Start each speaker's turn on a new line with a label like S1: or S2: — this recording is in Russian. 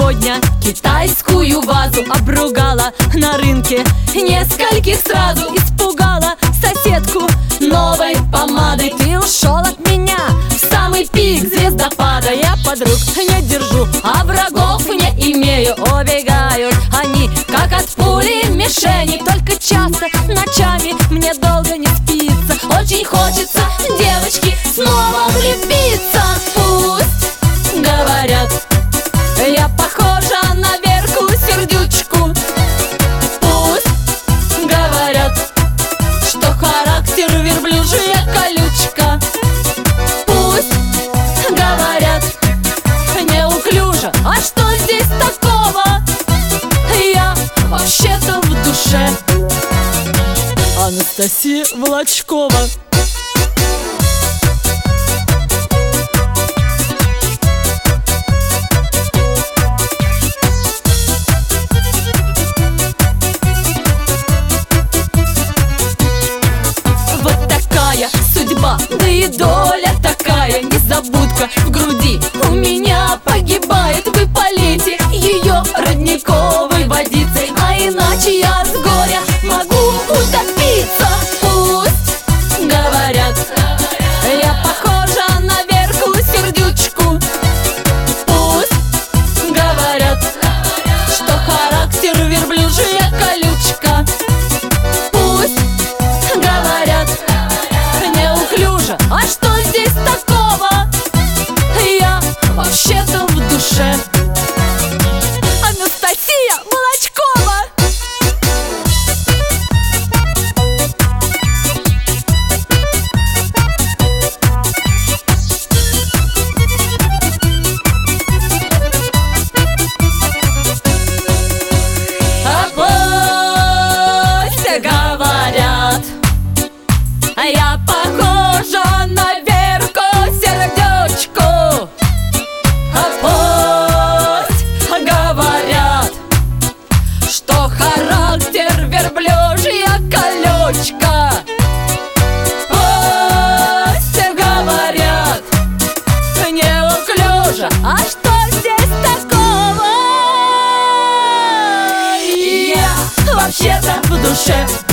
S1: сегодня китайскую вазу обругала на рынке, нескольких сразу испугала соседку новой помадой. Ты ушел от меня в самый пик звездопада. Я подруг не держу, а врагов не имею. Убегают они, как от пули мишени. Только часто ночами мне долго не спится. Очень хочется, девочки, снова влюбиться. Пусть говорят, я похожа на Верку Сердючку. Пусть говорят, что характер верблюжья колючка. Пусть говорят, неуклюжа. А что здесь такого? Я вообще-то в душе Анастасия Волочкова. Судьба, да и доля такая, незабудка в груди у меня погибает. Вы полейте ее родниковой водицей, а иначе я с горя могу утопиться. Пусть говорят, я похожа на Верку Сердючку. Пусть говорят, что характер верблюжья колючка. А что здесь такого? Я вообще-то в душе Анастасия Волочкова. А пусть говорят, я похожа на Верку Сердючку. А пусть говорят, что характер верблюжья колючка. Пусть говорят, неуклюжа. А что здесь такого? Я вообще-то в душе